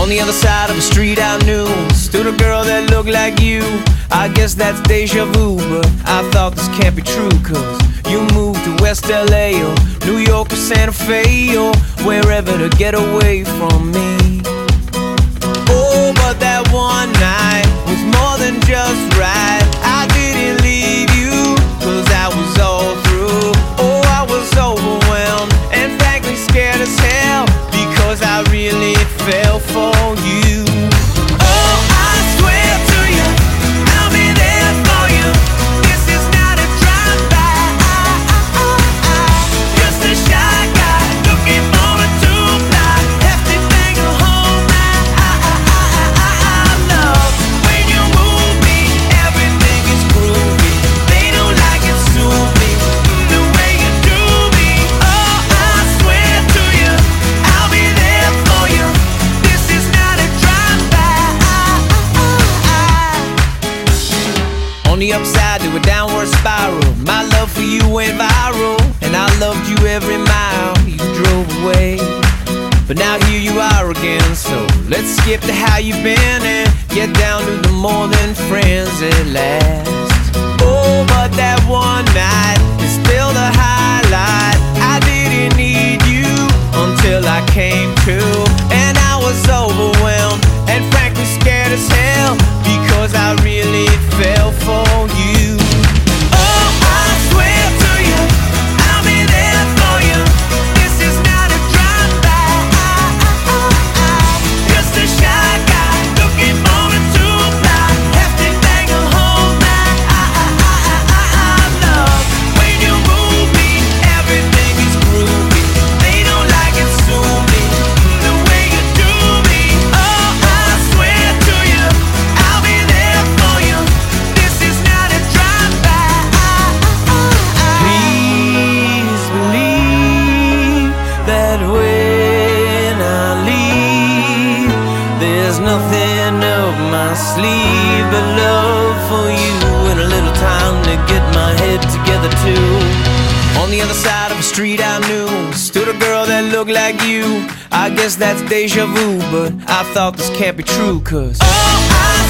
On the other side of the street I knew stood a girl that looked like you. I guess that's deja vu, but I thought this can't be true. Cause you moved to West LA or New York or Santa Fe or wherever to get away from me. Oh, but that one night was more than just right. I didn't leave you cause I was all through. Oh, I was overwhelmed and frankly scared as hell because I really fell for you. Oh, I swear to you, I'll be there for you. This is not a drive-by. Just a shy guy looking for a two-fly. Hefty thing to hold my love. When you move me, everything is groovy. They don't like it, sue me the way you do me. Oh, I swear to you, I'll be there for you. This is not a drive-by. On the upside to a downward spiral, my love for you went viral, and I loved you every mile you drove away. But now here you are again, so let's skip to how you've been and get down to the more than friends at last. Oh, but that one night is still the highlight. I didn't need you until I came to, and I was overwhelmed and frankly scared as hell because I really fell for you. Oh, I swear to you, I'll be there for you. This is not a drive-by. Just a shy guy looking for a two-fly. Hefty thing to hold my love. When you move me, everything is groovy. They don't like it, sue me the way you do me. Oh, I swear to you, I'll be there for you. This is not a drive-by. Please believe that when I leave, there's nothing up my sleeve but love for you and a little time to get my head together too. On the other side of the street I knew stood a girl that looked like you. I guess that's deja vu, but I thought this can't be true. Cause oh, I